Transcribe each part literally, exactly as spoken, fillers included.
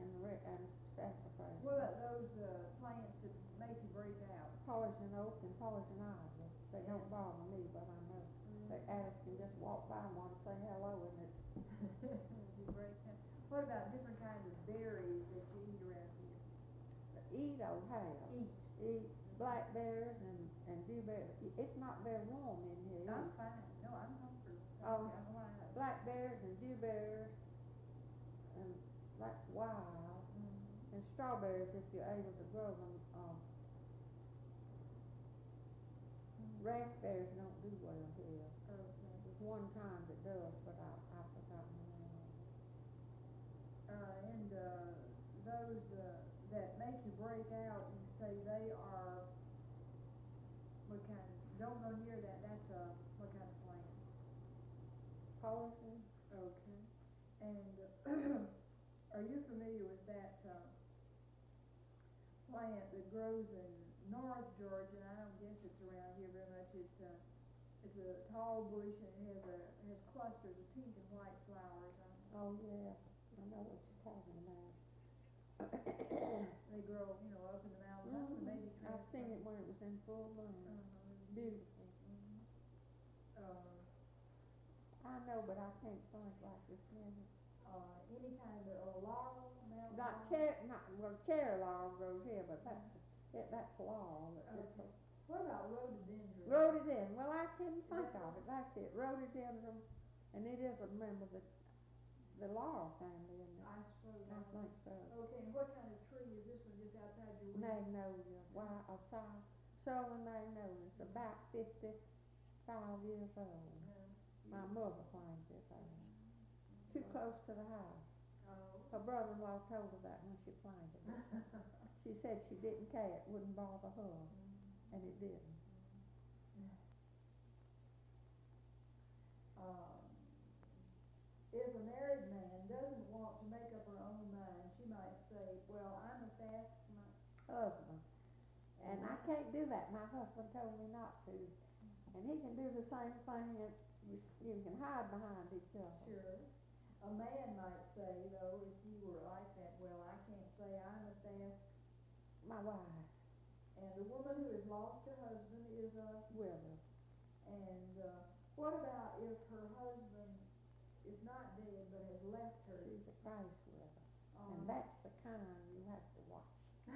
and re- and sassafras. What about those, uh, plants that make you break out? Poison oak and poison ivy. They don't Yeah. bother me, but I know that Alice can just walk by one and say hello and it, You break out. What about different kinds of berries that you eat around here? eat or have. Eat. Eat blackberries and, and dewberries. It's not very warm in here. is I'm it? fine, no, I'm comfortable. Oh, I'm alive. blackberries and dewberries, and that's wild. Mhm. And strawberries, if you're able to grow them. Um, raspberries don't do well here. Okay. There's one kind that does, but I, I've forgotten the name of it. Uh, and, uh, those, uh, that make you break out, you say they are, what kind, don't go near that, that's a, what kind of plant? Poison, Okay. And, uh, are you familiar with that, uh, plant that grows in North Georgia, and I don't guess it's around here very much, it's a, it's a tall bush and it has a, it has clusters of pink and white flowers on it. oh yeah, I know what you're talking about. They grow, you know, up in the mountains, I don't know, maybe Mhm. I've seen it transplant. when it was in full bloom. Uh-huh. Beautiful. Mhm. Uh, I know, but I can't think like this minute. uh, any kind of, uh, laurel, mountain Not laurel? cherry, not, well, cherry laurel grows here, but that's, it, that's laurel. It- it's Okay. a- What about rhododendron? Rhododendron, well, I couldn't Is think that of it, that's it, rhododendron, and it is a member of the, the laurel family, isn't it? I suppose. I think so. Okay, and what kind of tree is this one just outside your window? Magnolia, why, a south, southern magnolia, it's about fifty-five years old. No. My mother planted it there, too close to the house. Oh. Her brother-in-law told her that when she planted it. She said she didn't care, it wouldn't bother her, and it didn't. Um, if a married man doesn't want to make up her own mind, she might say, well, I'm a fast my Husband, and I can't do that, my husband told me not to, and he can do the same thing, and you, s- you can hide behind each other. Sure. A man might say, though, if you were like that, well, I can't say I'm a fast. My wife, And a woman who has lost her husband is a, Wilbur, and, uh, what about if her husband is not dead but has left her? she's a Christ Wilbur, and Um, that's the kind you have to watch.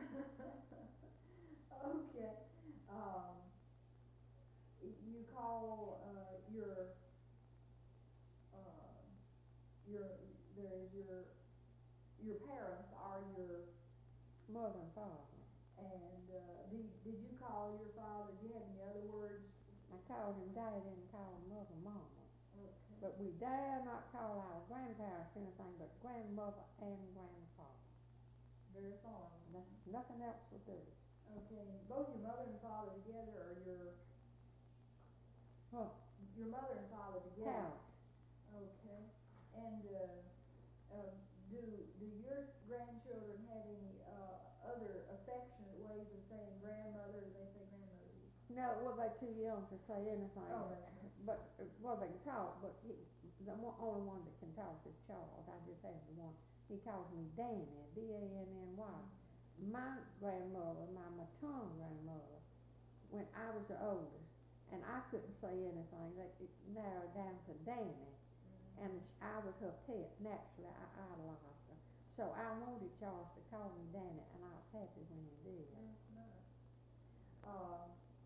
Okay, um, y- you call, uh, your, uh, your, there's your, your parents are your, Mother and father, and, uh, did, did you call your father, do you have any other words? I called him daddy and called him mother mama, Okay. but we dare not call our grandparents anything but grandmother and grandfather, Very fond. and that's, nothing else will do. Okay, and both your mother and father together, or your, Huh, your mother and father together? couch, Okay, and, uh, uh, do, do your grandchildren have any, uh, other affectionate ways of saying grandmother, or they say grandmother? no, well, they're too young to say anything. Oh, okay. But, uh, well, they can talk, but he, the one, only one that can talk is Charles, I just have the one, he calls me Danny, D A N N Y. My grandmother, my maternal grandmother, when I was the oldest, and I couldn't say anything, they, it narrowed down to Danny, and sh- I was her pet, naturally, I idolized her. So I wanted Charles to call me Danny, and I was happy when he did. That's nice. Uh,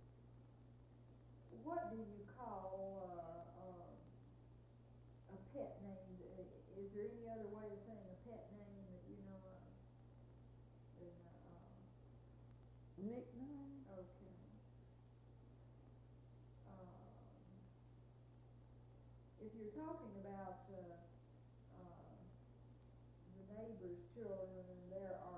what do you call, uh, uh, a pet name? Uh, Is there any other way of saying a pet name that you know of? Than, uh, Nickname? okay. Um, if you're talking about, uh, uh, the neighbor's children, and there are